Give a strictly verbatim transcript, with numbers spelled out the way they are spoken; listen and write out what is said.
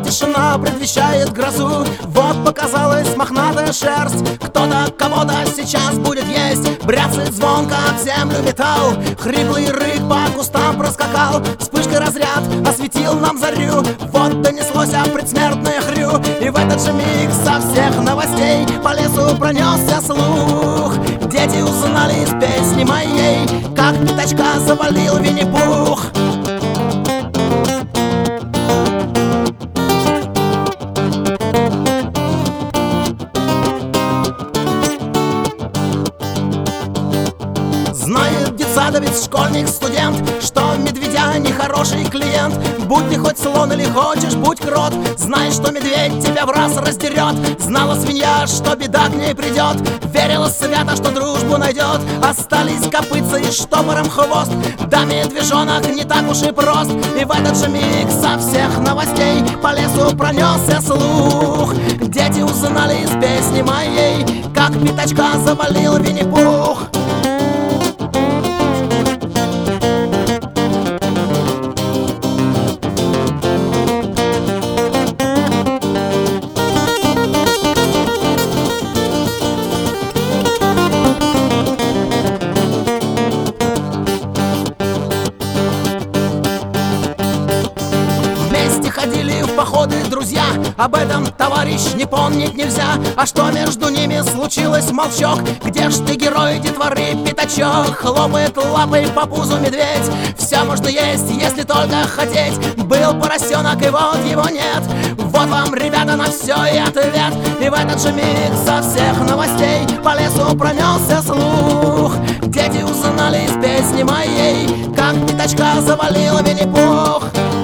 тишина предвещает грозу. Вот показалась мохнатая шерсть, кто-то кого-то сейчас будет есть. Бряцает звонко об землю металл, хриплый рык по кустам проскакал. Вспышкой разряд осветил нам зарю, вот донеслось предсмертное хрю. И в этот же миг со всех новостей по лесу пронесся слух. Дети узнали из песни моей, как пятачка завалил Винни-Пух. Знает детсадовец, школьник, студент, что медведя нехороший клиент. Будь ты хоть слон или хочешь, будь крот, знай, что медведь тебя в раз раздерет. Знала свинья, что беда к ней придет, верила свято, что дружбу найдет. Остались копытца и штопором хвост, да медвежонок не так уж и прост. И в этот же миг со всех новостей по лесу пронесся слух. Дети узнали из песни моей, как пятачка завалил Винни-Пух. Ходили в походы друзья, об этом, товарищ, не помнить нельзя. А что между ними случилось, молчок? Где ж ты, герой детворы, пятачок? Хлопает лапой по пузу медведь. Все можно есть, если только хотеть. Был поросенок, и вот его нет. Вот вам, ребята, на все и ответ. И в этот же миг со всех новостей по лесу пронесся слух. Дети узнали из песни моей, как пятачка завалила Винни-Пух.